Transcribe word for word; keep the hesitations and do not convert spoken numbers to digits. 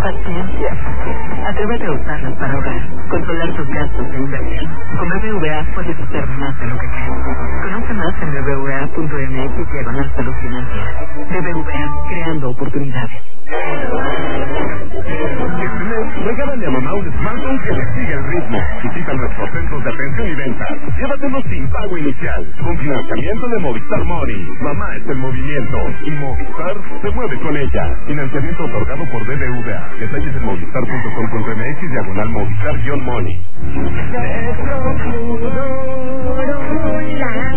paciencia. Atrévete a usarlas para ahorrar, controlar tus gastos e invertir. Con B B V A puedes hacer más de lo que crees. Conoce más en b b v a punto m x diagonal salud financiera. B B V A, creando oportunidades. Este mes, regálale a mamá un smartphone que le siga el ritmo. Visita nuestros centros de atención y venta. Llévatelo sin pago inicial, con financiamiento de Movistar Money. Mamá está en movimiento y Movistar se mueve con ella. Financiamiento otorgado por B B V A. Detalles en movistar punto com punto m x diagonal Movistar-Money.